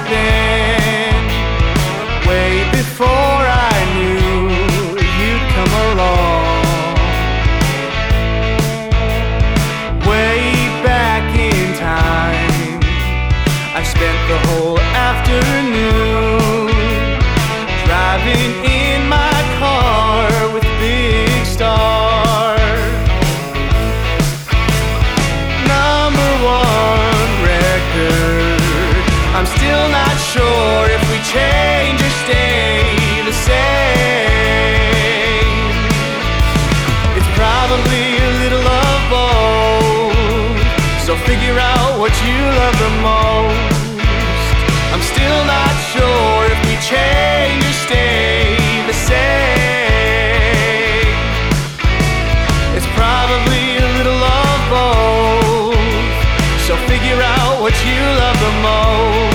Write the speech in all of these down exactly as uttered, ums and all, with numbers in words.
happen way before I knew you'd come along. Way back in time, I spent the whole afternoon driving in my car with Big Star. Number one record. I'm still not sure if we change or stay the same. It's probably a little of both, so figure out what you love the most. I'm still not sure if we change or stay the same. It's probably a little of both, so figure out what you love the most.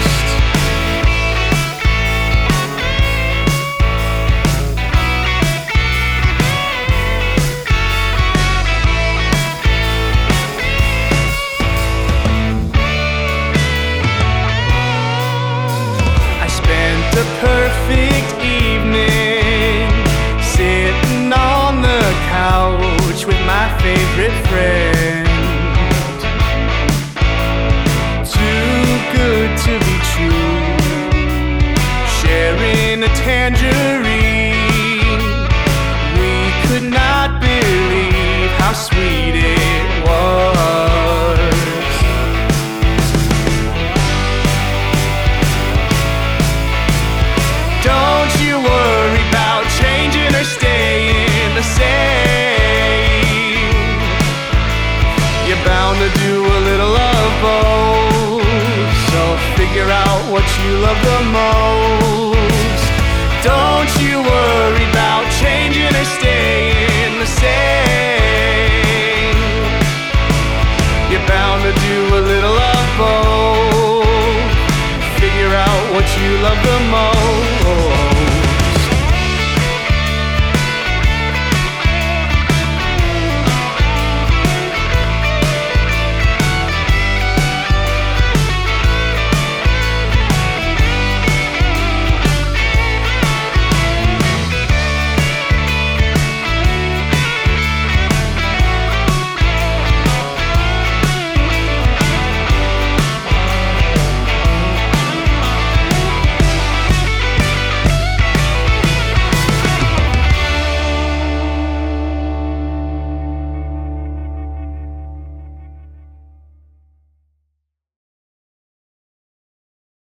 The perfect evening, sitting on the couch with my favorite friend. Too good to be true, sharing a tangerine. We could not believe how sweet it was. Don't you worry about changing or staying the same. You're bound to do a little of both, so figure out what you love the most. Don't